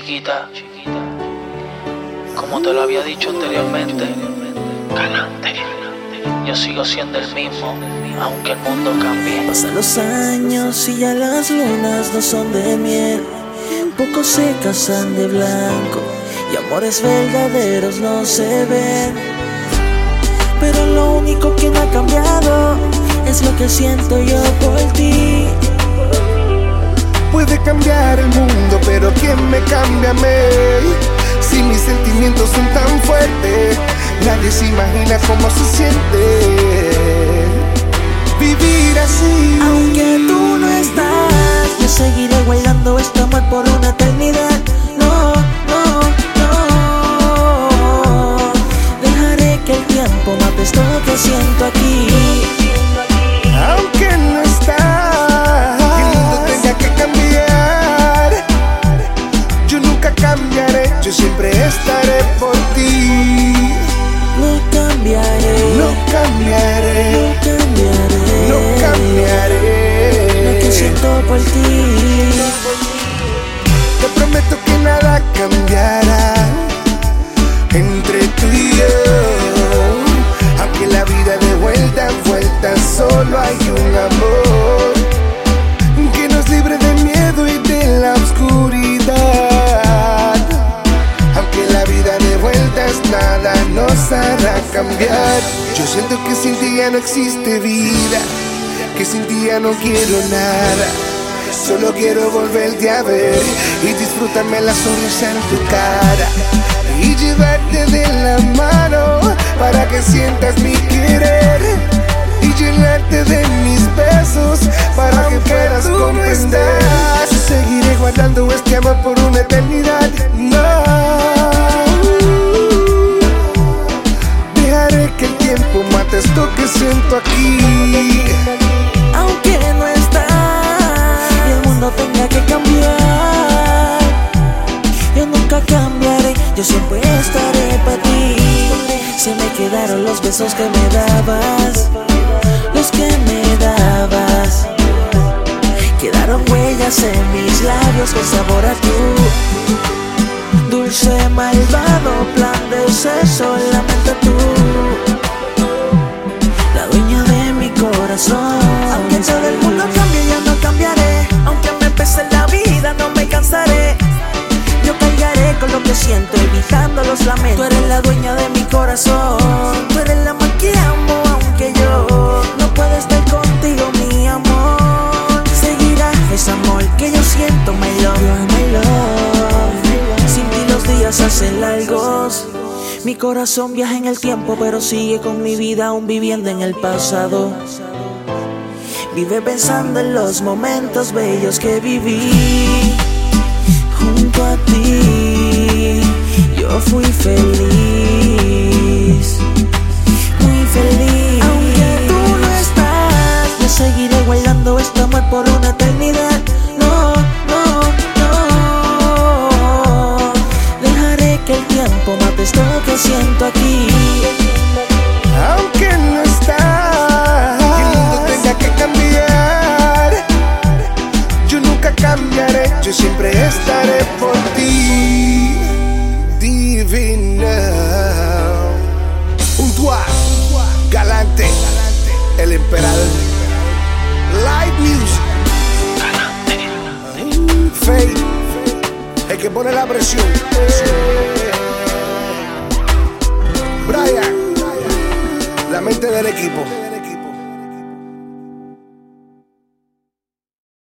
Chiquita, como te lo había dicho anteriormente, galante, yo sigo siendo el mismo, aunque el mundo cambie. Pasan los años y ya las lunas no son de miel, pocos se casan de blanco y amores verdaderos no se ven. Pero lo único que no ha cambiado es lo que siento yo por ti. Puede cambiar el mundo, pero ¿quién me cambia a mí? Si mis sentimientos son tan fuertes, nadie se imagina cómo se siente vivir así. Aunque tú no estás, yo seguiré guardando este amor por una eternidad. No, no, no. Dejaré que el tiempo mate esto que siento aquí. Aunque no estás, el mundo tenga que cambiar, yo nunca cambiaré, yo siempre estaré por ti. No cambiaré, No cambiaré, no cambiaré, no cambiaré lo que siento por ti. Te prometo que nada cambiará entre tú y yo. Aunque la vida de vuelta en vuelta, solo hay un amor que nos libre de miedo y de la oscuridad. Aunque la vida de vueltas nada nos hará cambiar. Yo siento que sin ti ya no existe vida, que sin ti ya no quiero nada. Solo quiero volverte a ver y disfrutarme la sonrisa en tu cara y llevarte de la mano para que sientas mi querer y llenarte de mis besos para que puedas comprender. Seguiré guardando este amor por una eternidad. No, dejaré que el tiempo mate esto que siento aquí. Aunque no estás y el mundo tenga que cambiar, yo nunca cambiaré, yo siempre estaré para ti. Se me quedaron los besos que me dabas, los que me dabas. Quedaron huellas en mis labios con sabor a tú. Dulce, malvado plan de ser solamente tú, la dueña de mi corazón. Aunque todo el mundo cambie, yo no cambiaré. Aunque me pese la vida, no me cansaré. Yo cargaré con lo que siento, evitando los lamentos. Tú eres la dueña de mi corazón, tú eres la más que amo, aunque yo no pueda estar contigo, mi amor. Seguirá ese amor que yo siento, my love, my love. Sin ti los días se hacen largos. Mi corazón viaja en el tiempo, pero sigue con mi vida aún viviendo en el pasado. Vive pensando en los momentos bellos que viví junto a ti. Yo fui feliz, muy feliz. Aunque tú no estás, yo seguiré guardando este amor por una eternidad. No, no, no. Dejaré que el tiempo mate esto que siento aquí. Aunque no estás y el mundo tenga que cambiar, yo nunca cambiaré, yo siempre estaré por ti. Divina, junto a Galante, el emperador. Live music, Faye, el que pone la presión. Brian, la mente del equipo.